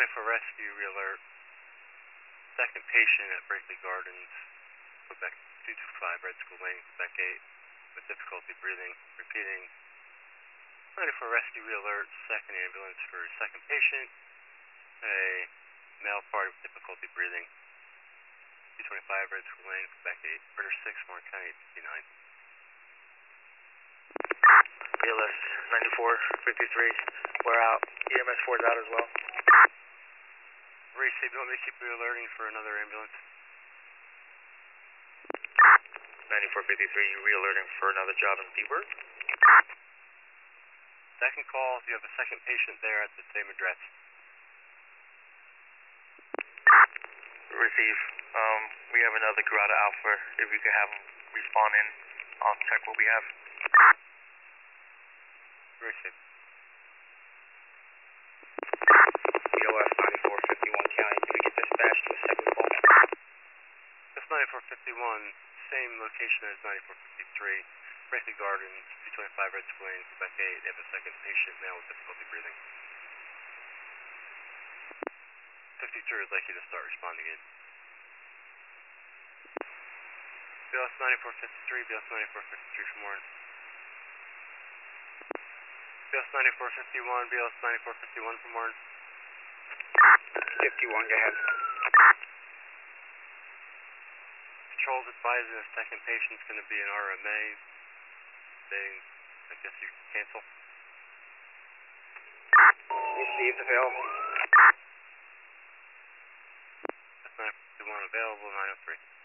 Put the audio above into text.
94 Rescue, re-alert. Second patient at Berkeley Gardens, Quebec 225, Red School Lane, Quebec 8, with difficulty breathing. Repeating, 94 Rescue, re-alert. Second ambulance for second patient, a male party with difficulty breathing. 225, Red School Lane, Quebec 8, Order 6, Warren County 59. BLS 9453, we're out. EMS 4 is out as well. Receive, you want me to keep you alerting for another ambulance? 9453, you re-alerting for another job in Beaver? Second call, you have a second patient there at the same address. Receive. We have another crew out of Alpha. If we could have them respawn in, I'll check what we have. Receive. BLS 9451 County, can we get dispatched to a second call? That's 9451, same location as 9453, Berkeley Gardens, 225 Red School Lane, Quebec 8. They have a second patient now with difficulty breathing. 53 would like you to start responding in. BLS 9453, BLS 9453 from Warren. BLS 9451, BLS 9451 from Warren. 51, go ahead. Controls advising the second patient's going to be an RMA. I guess you cancel. Received, available. That's 951 available, 903.